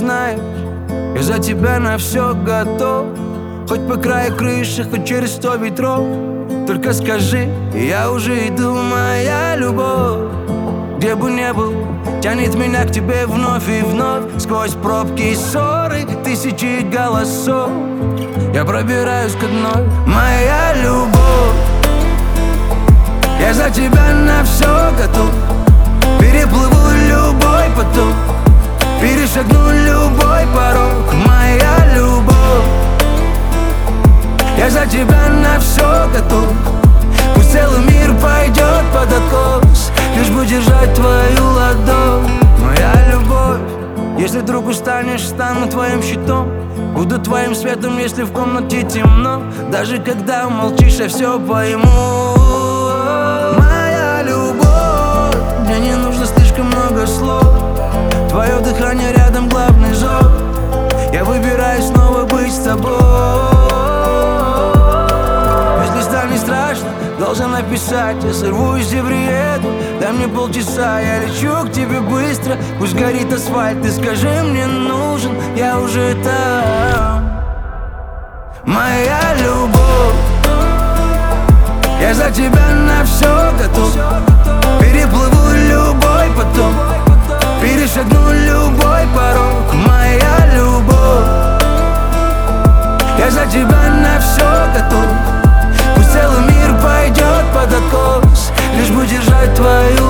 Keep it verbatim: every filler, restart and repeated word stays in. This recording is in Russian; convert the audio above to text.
знаешь, я за тебя на все готов. Хоть по краю крыши, хоть через сто ветров. Только скажи, и я уже иду, моя любовь. Где бы ни был, тянет меня к тебе вновь и вновь. Сквозь пробки и ссоры, тысячи голосов я пробираюсь к одной. Моя любовь, я за тебя на все готов. Переплыву любой поток, перешагну любой порог. Моя любовь, я за тебя на все готов. Пусть целый мир пойдет под откос, лишь бы держать твою ладонь. Моя любовь, если вдруг устанешь, стану твоим щитом. Буду твоим светом, если в комнате темно. Даже когда молчишь, я все пойму. Моя любовь, мне не нужно слишком много слов. Твое дыхание рядом, главный зов. Я выбираю снова быть с тобой. Если станет страшно, должен написать. Я сорвусь и приеду, дай мне полчаса. Я лечу к тебе быстро, пусть горит асфальт. Ты скажи, мне нужен, я уже там. Моя любовь, я за тебя на все готов. Переплыву любой поток, перешагну любой порог. Моя любовь, я за тебя на все готов. Пусть целый мир пойдет под откос, лишь бы держать твою